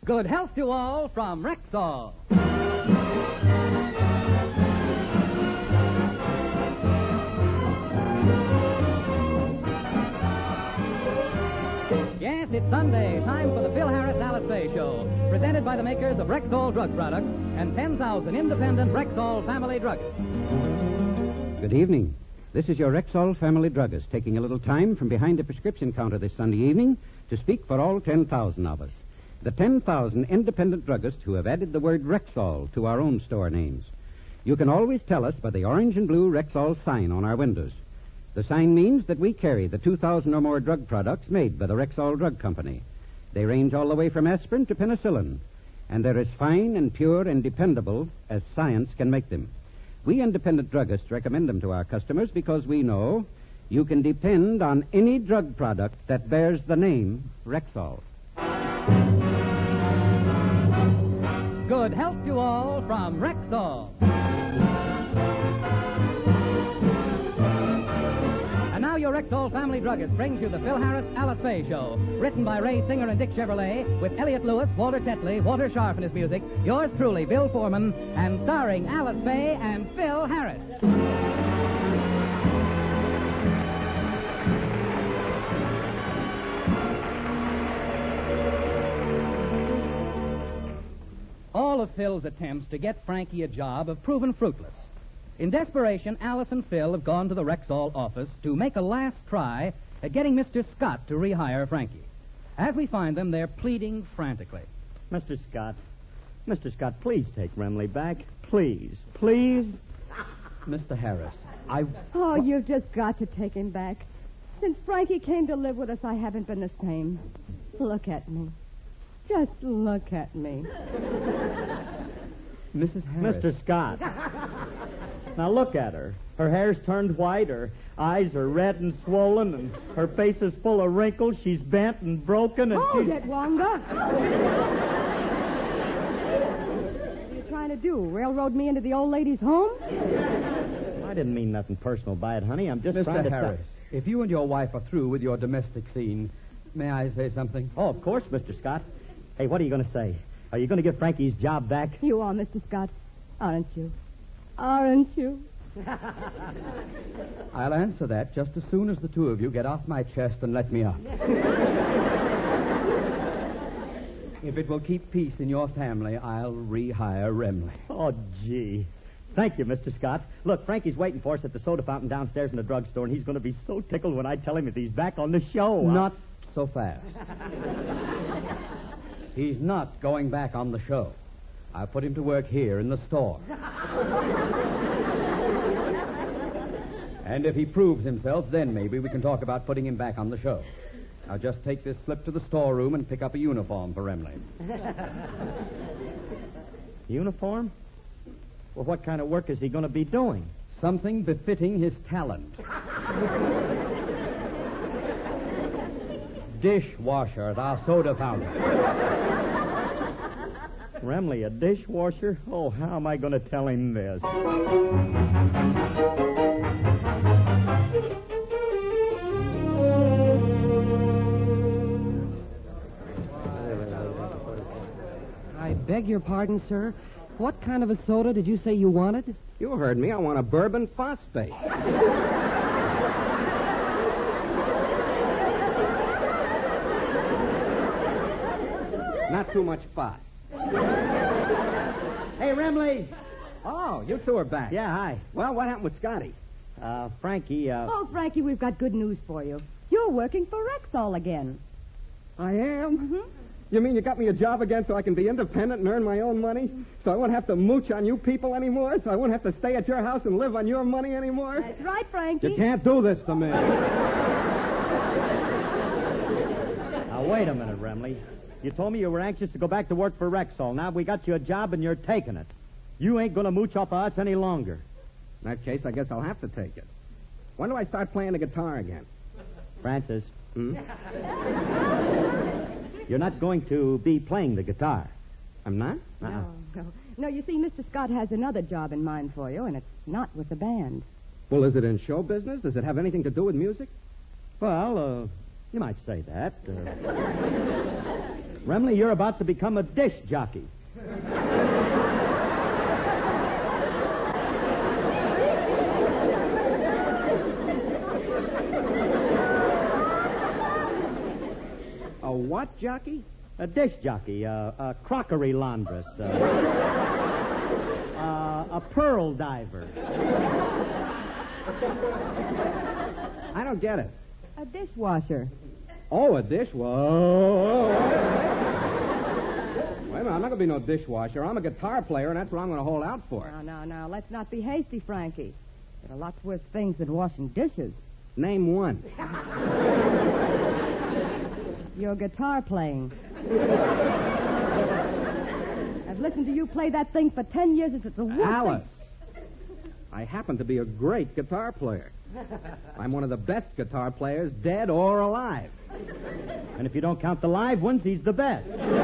Good health to all from Rexall. Yes, it's Sunday, time for the Phil Harris Alice Faye Show, presented by the makers of Rexall Drug Products and 10,000 independent Rexall family druggists. Good evening. This is your Rexall family druggist taking a little time from behind the prescription counter this Sunday evening to speak for all 10,000 of us. The 10,000 independent druggists who have added the word Rexall to our own store names. You can always tell us by the orange and blue Rexall sign on our windows. The sign means that we carry the 2,000 or more drug products made by the Rexall Drug Company. They range all the way from aspirin to penicillin, and they're as fine and pure and dependable as science can make them. We independent druggists recommend them to our customers because we know you can depend on any drug product that bears the name Rexall. Good health to all from Rexall. And now your Rexall family druggist brings you the Phil Harris Alice Faye Show, written by Ray Singer and Dick Chevrolet, with Elliot Lewis, Walter Tetley, Walter Sharp in his music, yours truly, Bill Foreman, and starring Alice Faye and Phil Harris. All of Phil's attempts to get Frankie a job have proven fruitless. In desperation, Alice and Phil have gone to the Rexall office to make a last try at getting Mr. Scott to rehire Frankie. As we find them, they're pleading frantically. Mr. Scott, please take Remley back. Please. Mr. Harris, Oh, you've just got to take him back. Since Frankie came to live with us, I haven't been the same. Look at me. Just look at me. Mrs. Harris. Mr. Scott. Now look at her. Her hair's turned white, her eyes are red and swollen, and her face is full of wrinkles. She's bent and broken, and Hold it, Wanda. What are you trying to do? Railroad me into the old lady's home? I didn't mean nothing personal by it, honey. I'm just Mr. trying to... Harris, if you and your wife are through with your domestic scene, may I say something? Oh, of course, Mr. Scott. Hey, what are you going to say? Are you going to give Frankie's job back? You are, Mr. Scott. Aren't you? Aren't you? I'll answer that just as soon as the two of you get off my chest and let me up. If it will keep peace in your family, I'll rehire Remley. Oh, gee. Thank you, Mr. Scott. Look, Frankie's waiting for us at the soda fountain downstairs in the drugstore, and he's going to be so tickled when I tell him that he's back on the show. Not so fast. He's not going back on the show. I put him to work here in the store. And if he proves himself, then maybe we can talk about putting him back on the show. Now just take this slip to the storeroom and pick up a uniform for Remley. Uniform? Well, what kind of work is he going to be doing? Something befitting his talent. Dishwasher at our soda fountain. Remley, a dishwasher? Oh, how am I going to tell him this? I beg your pardon, sir. What kind of a soda did you say you wanted? You heard me. I want a bourbon phosphate. Not too much fuss. Hey, Remley! Oh, you two are back. Yeah, hi. Well, what happened with Scotty? Frankie, Oh, Frankie, we've got good news for you. You're working for Rexall again. I am? Mm-hmm. You mean you got me a job again so I can be independent and earn my own money? So I won't have to mooch on you people anymore? So I won't have to stay at your house and live on your money anymore? That's right, Frankie. You can't do this to me. now, wait a minute, Remley. You told me you were anxious to go back to work for Rexall. Now we got you a job and you're taking it. You ain't going to mooch off of us any longer. In that case, I guess I'll have to take it. When do I start playing the guitar again? Francis. You're not going to be playing the guitar. I'm not? No. No, you see, Mr. Scott has another job in mind for you, and it's not with the band. Well, is it in show business? Does it have anything to do with music? Well, you might say that. Remley, you're about to become a dish jockey. A what jockey? A dish jockey, a crockery laundress, a pearl diver. I don't get it. A dishwasher. Oh, a dishwasher. Wait a minute, I'm not going to be no dishwasher. I'm a guitar player, and that's what I'm going to hold out for. Now, let's not be hasty, Frankie. There are lots worse things than washing dishes. Name one. Your guitar playing. I've listened to you play that thing for 10 years. It's the worst Alice, thing. I happen to be a great guitar player. I'm one of the best guitar players, dead or alive. And if you don't count the live ones, he's the best.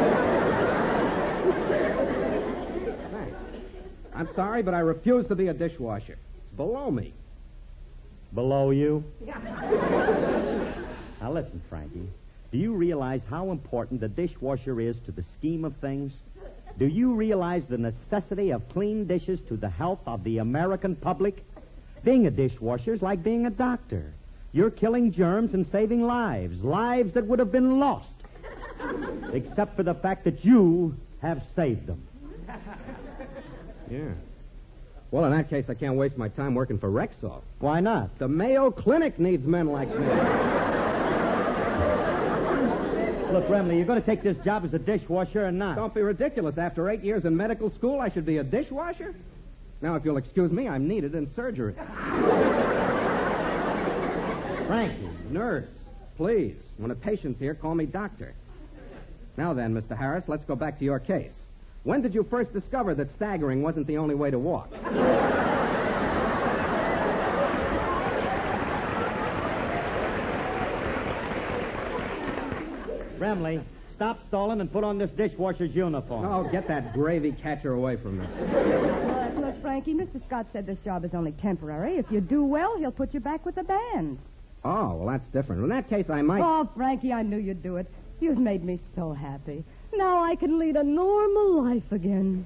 Thanks. I'm sorry, but I refuse to be a dishwasher. It's below me. Below you? Now listen, Frankie. Do you realize how important the dishwasher is to the scheme of things? Do you realize the necessity of clean dishes to the health of the American public? Being a dishwasher is like being a doctor. You're killing germs and saving lives that would have been lost. Except for the fact that you have saved them. Yeah. Well, in that case, I can't waste my time working for Rexall. Why not? The Mayo Clinic needs men like me. Look, Remley, you're going to take this job as a dishwasher or not? Don't be ridiculous. After 8 years in medical school, I should be a dishwasher? Now, if you'll excuse me, I'm needed in surgery. Frankie. Nurse, please. When a patient's here, call me doctor. Now then, Mr. Harris, let's go back to your case. When did you first discover that staggering wasn't the only way to walk? Remley, stop stalling and put on this dishwasher's uniform. Oh, get that gravy catcher away from me. Look, Frankie, Mr. Scott said this job is only temporary. If you do well, he'll put you back with the band. Oh, well, that's different. In that case, I might... Oh, Frankie, I knew you'd do it. You've made me so happy. Now I can lead a normal life again.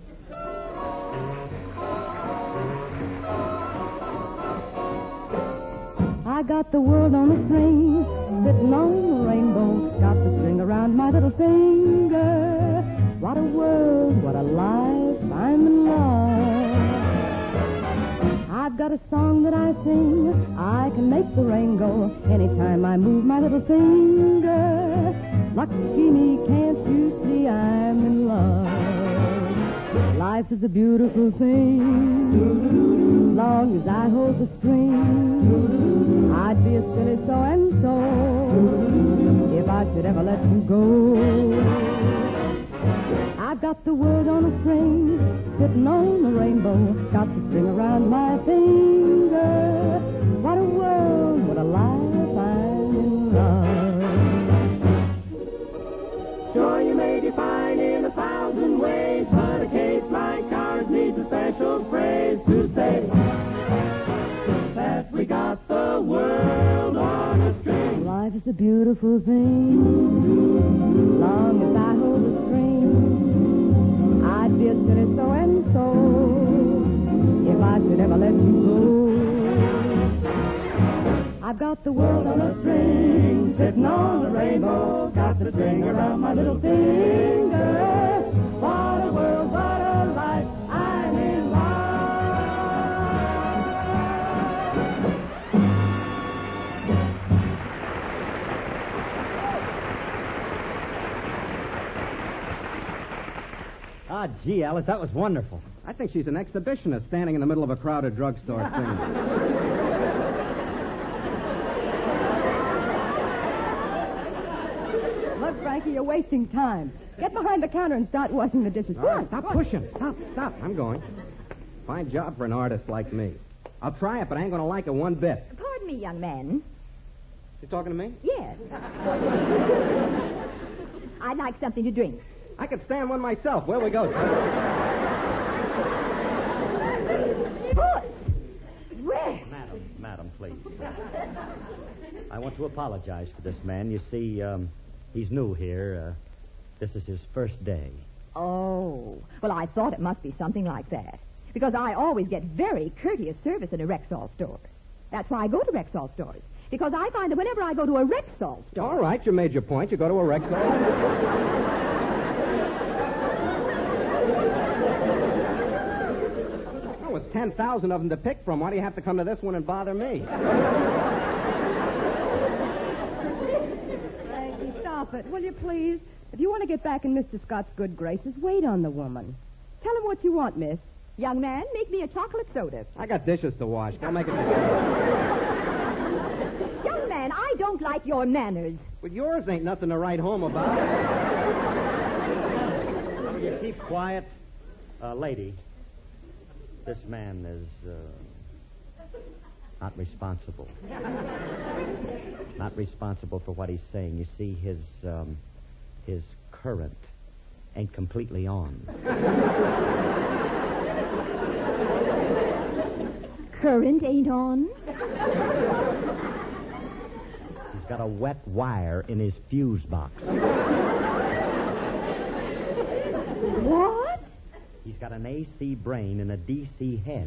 I got the world on a string, sitting on the rainbow, got the string around my little finger. What a world, what a life, I'm in love. I've got a song that I sing, I can make the rain go anytime I move my little finger. Lucky me, can't you see I'm in love? Life is a beautiful thing, as long as I hold the string. I'd be a silly so-and-so if I should ever let you go. I've got the world on a string, sitting on the rainbow, got the string around my finger. What a world, what a life, I'm in love. Sure, you may define in 1,000 ways, but a case like ours needs a special phrase to say that we got the world on a string. Life is a beautiful thing, long as I hold the string. I'd be a silly so-and-so if I should ever let you go. I've got the world on a string, sitting on a rainbow, got the string around my little finger. What a world, what a life, I'm in love. Ah, gee, Alice, that was wonderful. I think she's an exhibitionist standing in the middle of a crowded drugstore singing. Look, Frankie, you're wasting time. Get behind the counter and start washing the dishes. All right, stop pushing. Stop. I'm going. Fine job for an artist like me. I'll try it, but I ain't going to like it one bit. Pardon me, young man. You talking to me? Yes. I'd like something to drink. I could stand one myself. Where we go? Puss! Where? Madam, please. I want to apologize for this man. You see, he's new here. This is his first day. Oh, well, I thought it must be something like that. Because I always get very courteous service in a Rexall store. That's why I go to Rexall stores. Because I find that whenever I go to a Rexall store... All right, you made your point. You go to a Rexall. With 10,000 of them to pick from, why do you have to come to this one and bother me? Frankie, stop it, will you please? If you want to get back in Mr. Scott's good graces, wait on the woman. Tell him what you want, miss. Young man, make me a chocolate soda. I got dishes to wash. Go make it. Young man, I don't like your manners. But yours ain't nothing to write home about. You keep quiet. Lady, this man is not responsible. Not responsible for what he's saying. You see, his current ain't completely on. Current ain't on? He's got a wet wire in his fuse box. What? He's got an AC brain and a DC head.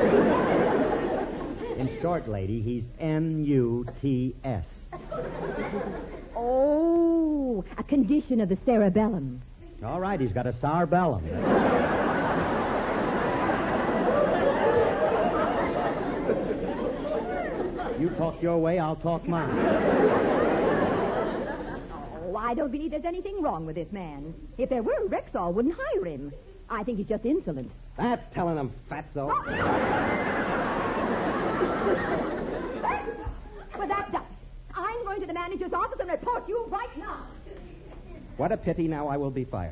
In short, lady, he's NUTS. Oh, a condition of the cerebellum. All right, he's got a cerebellum. You talk your way, I'll talk mine. Oh, I don't believe there's anything wrong with this man. If there were, Rexall wouldn't hire him. I think he's just insolent. That's telling him, fatso. Well, that's done. I'm going to the manager's office and report you right now. What a pity. Now I will be fired.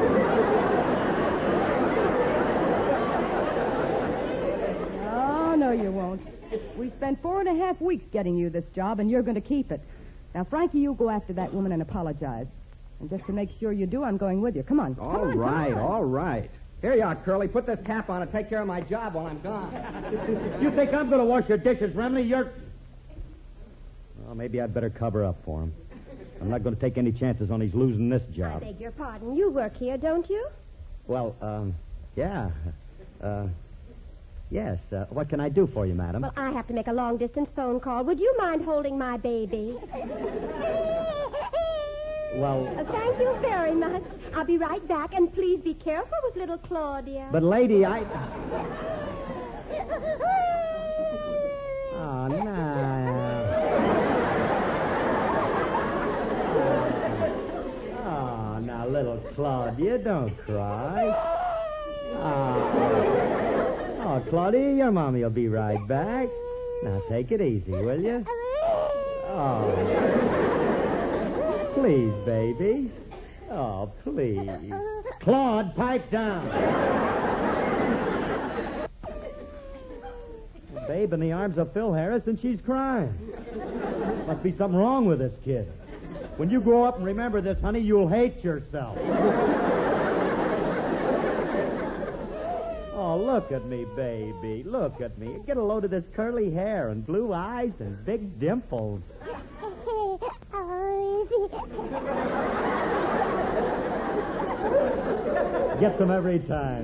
Oh, no, you won't. We spent 4.5 weeks getting you this job, and you're going to keep it. Now, Frankie, you go after that woman and apologize. And just to make sure you do, I'm going with you. Come on. All right. Here you are, Curly. Put this cap on and take care of my job while I'm gone. You think I'm going to wash your dishes, Remley? You're... Well, maybe I'd better cover up for him. I'm not going to take any chances on he's losing this I job. beg your pardon. You work here, don't you? Well, yeah. Yes. What can I do for you, madam? Well, I have to make a long-distance phone call. Would you mind holding my baby? Well... Thank you very much. I'll be right back, and please be careful with little Claudia. But, lady, I... Oh, no. Oh, now, little Claudia, don't cry. Oh, Claudia, your mommy will be right back. Now, take it easy, will you? Oh. Please, baby. Oh, please. Claude, pipe down. Babe in the arms of Phil Harris, and she's crying. Must be something wrong with this kid. When you grow up and remember this, honey, you'll hate yourself. Oh, look at me, baby. Look at me. Get a load of this curly hair and blue eyes and big dimples. Gets them every time.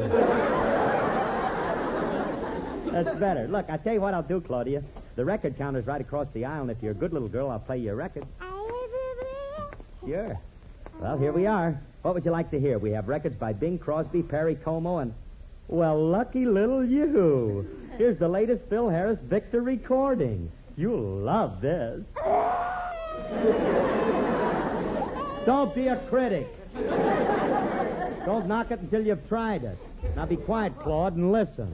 That's better. Look, I tell you what I'll do, Claudia. The record counter's right across the aisle, and if you're a good little girl, I'll play you a record. Sure. Well, here we are. What would you like to hear? We have records by Bing Crosby, Perry Como, and... Well, lucky little you. Here's the latest Phil Harris Victor recording. You'll love this. Don't be a critic. Don't knock it until you've tried it. Now be quiet, Claude, and listen.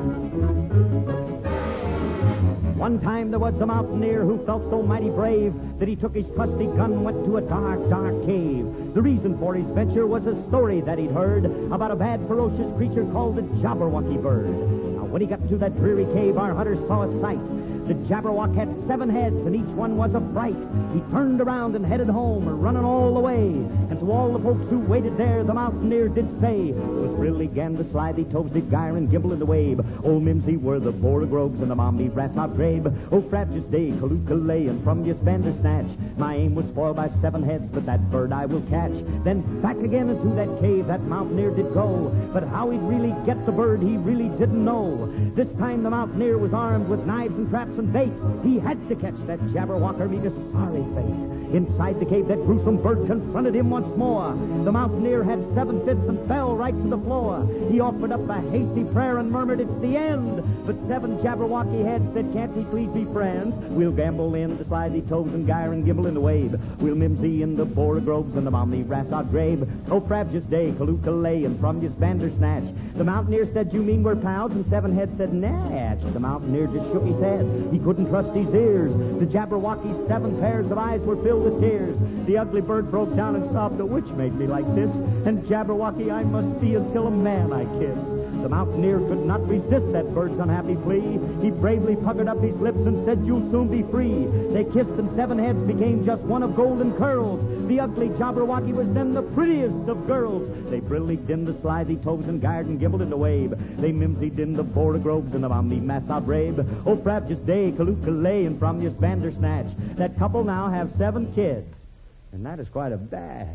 One time there was a mountaineer who felt so mighty brave that he took his trusty gun and went to a dark, dark cave. The reason for his venture was a story that he'd heard about a bad, ferocious creature called the Jabberwocky bird. Now, when he got to that dreary cave, our hunter saw a sight. The Jabberwock had 7 heads, and each one was a fright. He turned around and headed home, running all the way. And to to all the folks who waited there, the mountaineer did say, was really gan the slithy toves did gyre and gimble in the wabe. Old Mimsy were the Borogroves and the mommy rats out grabe. Oh, frabjous day, Kalukalay, and from your Bandersnatch. My aim was spoiled by 7 heads, but that bird I will catch. Then back again into that cave that mountaineer did go. But how he'd really get the bird, he really didn't know. This time the mountaineer was armed with knives and traps and bait. He had to catch that Jabberwocker, meet a sorry fate. Inside the cave, that gruesome bird confronted him once more. The mountaineer had 7 fits and fell right to the floor. He offered up a hasty prayer and murmured, it's the end. But 7 Jabberwocky heads said, can't we please be friends? We'll gamble in the slithy toves and gyre and gimble in the wabe. We'll mimsy in the Borogroves and the mommy Rassot grabe. Oh, frabjous day, Kalukalay, and from your Bandersnatch. The mountaineer said, you mean we're pals? And 7 heads said, natch. The mountaineer just shook his head. He couldn't trust his ears. The Jabberwocky's 7 pairs of eyes were filled with tears. The ugly bird broke down and sobbed, the witch made me like this. And Jabberwocky I must be until a man I kiss. The mountaineer could not resist that bird's unhappy plea. He bravely puckered up his lips and said, you'll soon be free. They kissed and 7 heads became just one of golden curls. The ugly Jabberwocky was then the prettiest of girls. They brillied in the slithy toves and gyred and gimbled in the wabe. They mimsied in the Borogroves and the mommy Massa Brabe. Oh, frabjous day, Kalukalay, and from your Bandersnatch. That couple now have 7 kids. And that is quite a bad.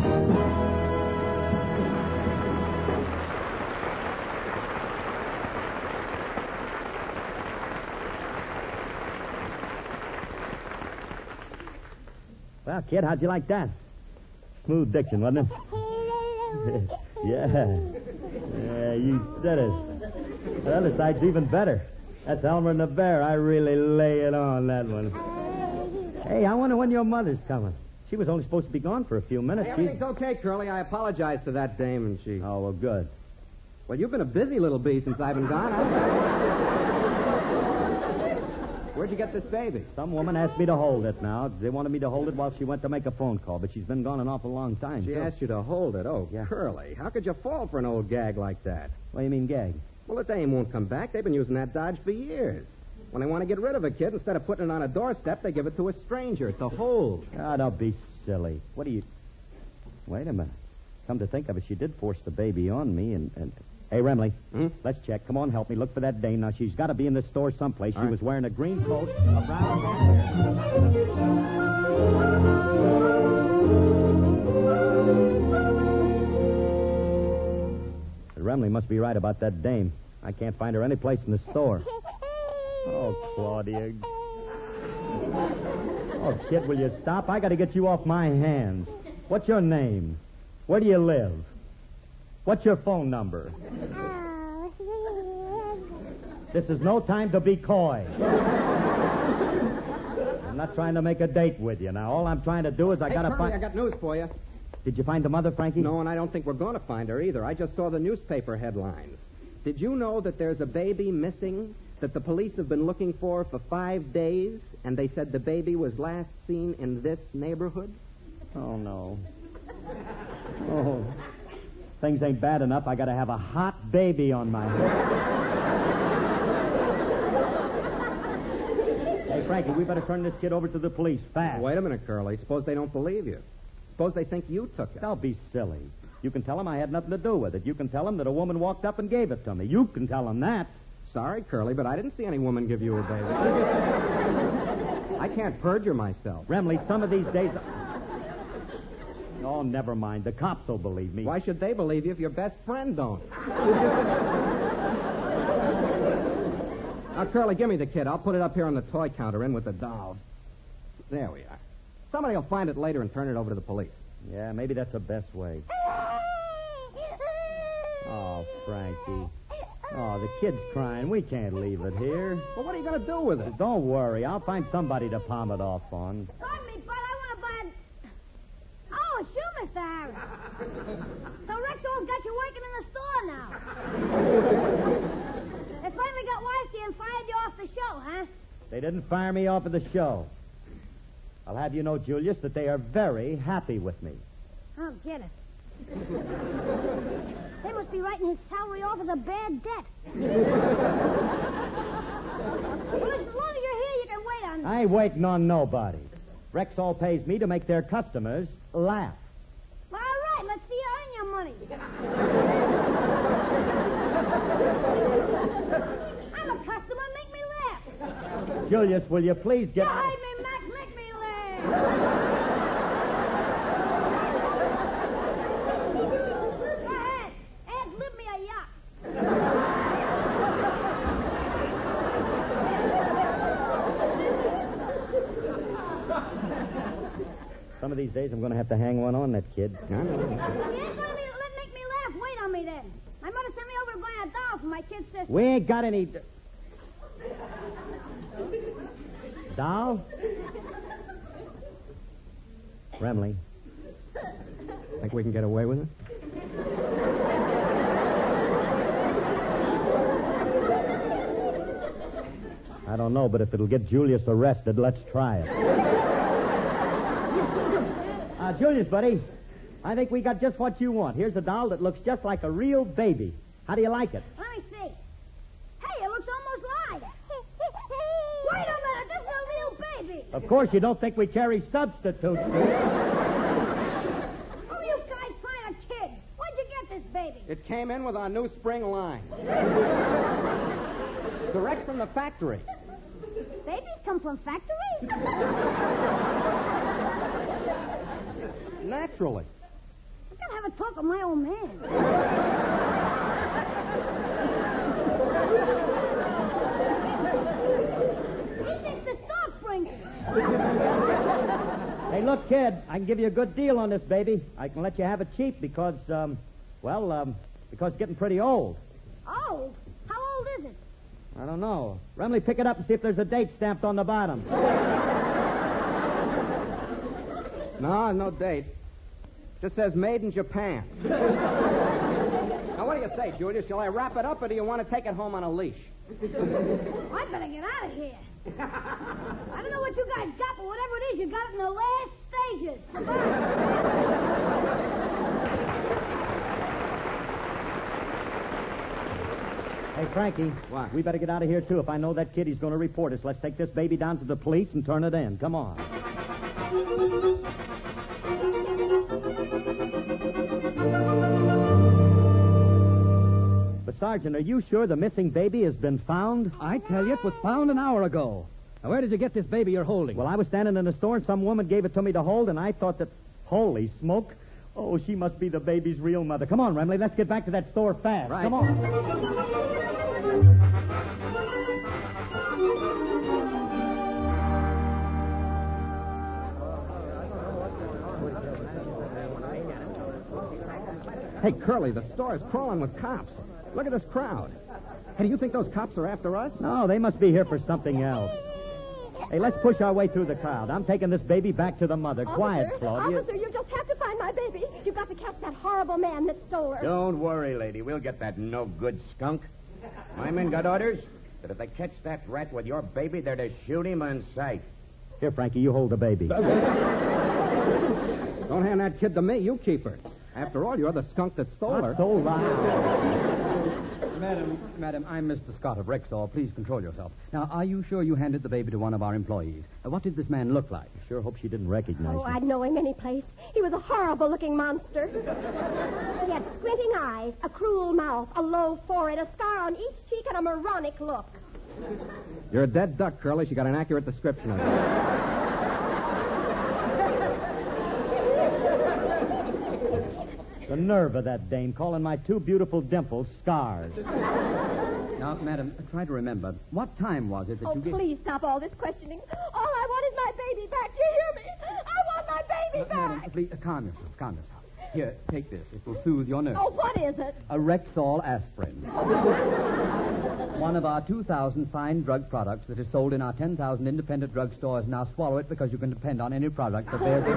Well, kid, how'd you like that? Smooth diction, wasn't it? Yeah, you said it. The other side's even better. That's Elmer and the Bear. I really lay it on, that one. Hey, I wonder when your mother's coming. She was only supposed to be gone for a few minutes. Hey, everything's okay, Curly. I apologize to that dame, and she... Oh, well, good. Well, you've been a busy little bee since I've been gone. Where'd you get this baby? Some woman asked me to hold it now. They wanted me to hold it while she went to make a phone call, but she's been gone an awful long time. She asked you to hold it. Oh, yeah. Curly, how could you fall for an old gag like that? What do you mean, gag? Well, the dame won't come back. They've been using that dodge for years. When they want to get rid of a kid, instead of putting it on a doorstep, they give it to a stranger to hold. Ah, don't be silly. What do you... Wait a minute. Come to think of it, she did force the baby on me, and... Hey, Remley, let's check. Come on, help me. Look for that dame. Now, she's got to be in the store someplace. She was wearing a green coat, a brown Remley must be right about that dame. I can't find her any place in the store. Oh, Claudia. Oh, kid, will you stop? I got to get you off my hands. What's your name? Where do you live? What's your phone number? This is no time to be coy. I'm not trying to make a date with you. Now, all I'm trying to do is I got to find... I got news for you. Did you find the mother, Frankie? No, and I don't think we're going to find her either. I just saw the newspaper headlines. Did you know that there's a baby missing that the police have been looking for 5 days, and they said the baby was last seen in this neighborhood? Oh, no. Oh... Things ain't bad enough. I got to have a hot baby on my hands. Hey, Frankie, we better turn this kid over to the police fast. Wait a minute, Curly. Suppose they don't believe you. Suppose they think you took it. Don't be silly. You can tell them I had nothing to do with it. You can tell them that a woman walked up and gave it to me. You can tell them that. Sorry, Curly, but I didn't see any woman give you a baby. I can't perjure myself. Remley, some of these days... Oh, never mind. The cops will believe me. Why should they believe you if your best friend don't? Now, Curly, give me the kid. I'll put it up here on the toy counter in with the dolls. There we are. Somebody will find it later and turn it over to the police. Yeah, maybe that's the best way. Oh, Frankie. Oh, the kid's crying. We can't leave it here. Well, what are you going to do with it? Don't worry. I'll find somebody to palm it off on. Pardon me, but I want to buy a... Oh, shoe, Mr. Harris. So Rexall's got you working in the store now. They finally got wise to you and fired you off the show, huh? They didn't fire me off of the show. I'll have you know, Julius, that they are very happy with me. I'll get it. They must be writing his salary off as a bad debt. Well, listen, as long as you're here, you can wait on me. I ain't waiting on nobody. Rexall pays me to make their customers laugh. Well, Julius, will you please get out? Hide me, Max. Make me laugh. Go ahead. Ed, live me a yacht. Some of these days I'm going to have to hang one on that kid. You ain't gonna make me laugh. Wait on me then. My mother sent me over to buy a doll for my kid sister. We ain't got any... Doll? Remley, think we can get away with it? I don't know, but if it'll get Julius arrested, let's try it. Julius, buddy, I think we got just what you want. Here's a doll that looks just like a real baby. How do you like it? Let me see. Hey, it looks almost live. Wait a minute. This is a real baby. Of course, you don't think we carry substitutes. Oh, you guys find a kid. Where'd you get this baby? It came in with our new spring line. Direct from the factory. Babies come from factories? Naturally. I gotta have a talk with my old man. He thinks the stock brings it. Hey, look, kid, I can give you a good deal on this baby. I can let you have it cheap because because it's getting pretty old. Oh, how old is it? I don't know. Remley, pick it up and see if there's a date stamped on the bottom. No date. Just says made in Japan. Now, what do you say, Julius? Shall I wrap it up, or do you want to take it home on a leash? I better get out of here. I don't know what you guys got, but whatever it is, you got it in the last stages. Goodbye. Hey, Frankie. What? We better get out of here, too. If I know that kid, he's going to report us. Let's take this baby down to the police and turn it in. Come on. But, Sergeant, are you sure the missing baby has been found? I tell you, it was found an hour ago. Now, where did you get this baby you're holding? Well, I was standing in the store, and some woman gave it to me to hold, and I thought that... Holy smoke. Oh, she must be the baby's real mother. Come on, Remley, let's get back to that store fast. Right. Come on. Hey, Curly, the store is crawling with cops. Look at this crowd. Hey, do you think those cops are after us? No, they must be here for something else. Hey, let's push our way through the crowd. I'm taking this baby back to the mother. Quiet, Claudia. Officer, you just have to find my baby. You've got to catch that horrible man that stole her. Don't worry, lady. We'll get that no-good skunk. My men got orders that if they catch that rat with your baby, they're to shoot him on sight. Here, Frankie, you hold the baby. Don't hand that kid to me. You keep her. After all, you're the skunk that stole her. Not so loud. Madam, I'm Mr. Scott of Rexall. Please control yourself. Now, are you sure you handed the baby to one of our employees? What did this man look like? I sure hope she didn't recognize Oh, him. I'd know him any place. He was a horrible-looking monster. He had squinting eyes, a cruel mouth, a low forehead, a scar on each cheek, and a moronic look. You're a dead duck, Curly. She got an accurate description of it. The nerve of that dame, calling my two beautiful dimples scars. Now, madam, try to remember. What time was it that Oh, you gave... please stop all this questioning. All I want is my baby back. Do you hear me? I want my baby Madam, back. please, calm yourself. Here, take this. It will soothe your nerves. Oh, what is it? A Rexall aspirin. One of our 2,000 fine drug products that is sold in our 10,000 independent drug stores. Now swallow it because you can depend on any product that bears...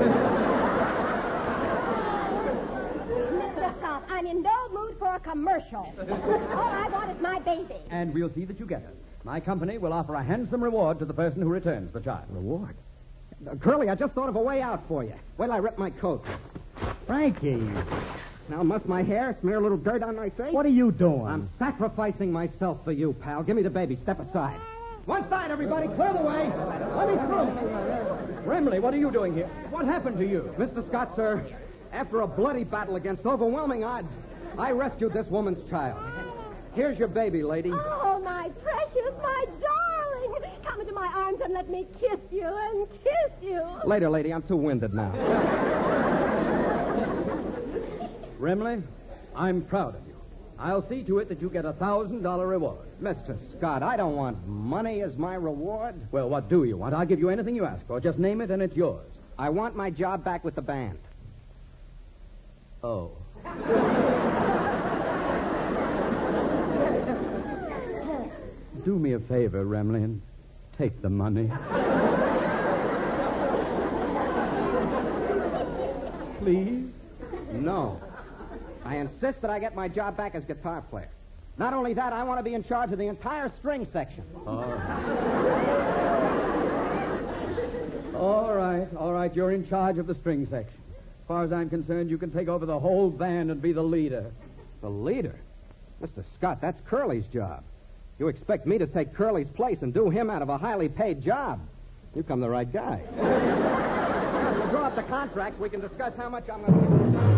Mr. Scott, I'm in no mood for a commercial. All I want is my baby. And we'll see that you get her. My company will offer a handsome reward to the person who returns the child. Reward? Curly, I just thought of a way out for you. Wait till I rip my coat. Frankie, Now, must my hair smear a little dirt on my face? what are you doing? I'm sacrificing myself for you, pal. Give me the baby. Step aside. One side, everybody. Clear the way. Let me through. Remley, what are you doing here? What happened to you? Mr. Scott, sir, after a bloody battle against overwhelming odds, I rescued this woman's child. Here's your baby, lady. Oh, my precious, my darling. Come into my my arms and let me kiss you and kiss you. Later, lady. I'm too winded now. Brimley, I'm proud of you. I'll see to it that you get a $1,000 reward. Mr. Scott, I don't want money as my reward. Well, what do you want? I'll give you anything you ask for. Just name it and it's yours. I want my job back with the band. Oh. Do me a favor, Remley, and take the money. Please? No. I insist that I get my job back as guitar player. Not only that, I want to be in charge of the entire string section. All right. You're in charge of the string section. As far as I'm concerned, you can take over the whole band and be the leader. The leader? Mr. Scott, that's Curly's job. You expect me to take Curly's place and do him out of a highly paid job? You come the right guy. We'll draw up the contracts. We can discuss how much I'm going to...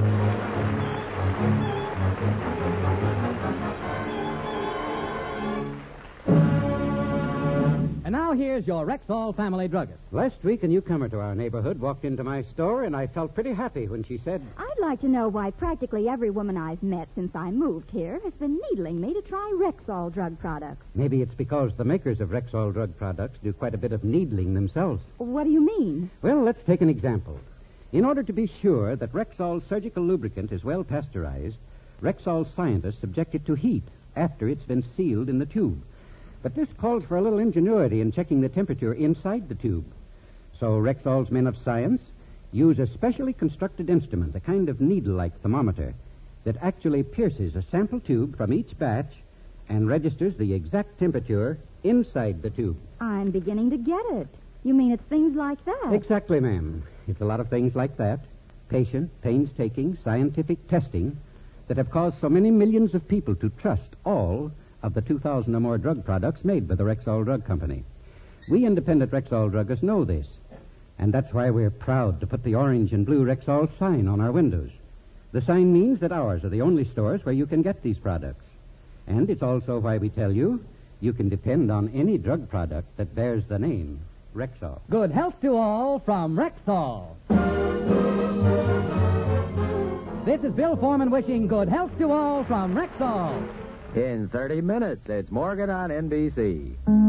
And now here's your Rexall family druggist. Last week, a newcomer to our neighborhood walked into my store, and I felt pretty happy when she said, I'd like to know why practically every woman I've met since I moved here has been needling me to try Rexall drug products. maybe it's because the makers of Rexall drug products do quite a bit of needling themselves. What do you mean? Well, let's take an example. In order to be sure that Rexall surgical lubricant is well pasteurized, Rexall scientists subject it to heat after it's been sealed in the tube. But this calls for a little ingenuity in checking the temperature inside the tube. So Rexall's men of science use a specially constructed instrument, a kind of needle-like thermometer, that actually pierces a sample tube from each batch and registers the exact temperature inside the tube. I'm beginning to get it. You mean it's things like that? Exactly, ma'am. It's a lot of things like that. Patient, painstaking, scientific testing that have caused so many millions of people to trust all of the 2,000 or more drug products made by the Rexall Drug Company. We independent Rexall druggists know this, and that's why we're proud to put the orange and blue Rexall sign on our windows. The sign means that ours are the only stores where you can get these products. And it's also why we tell you can depend on any drug product that bears the name Rexall. Good health to all from Rexall. This is Bill Foreman wishing good health to all from Rexall. In 30 minutes, it's Morgan on NBC.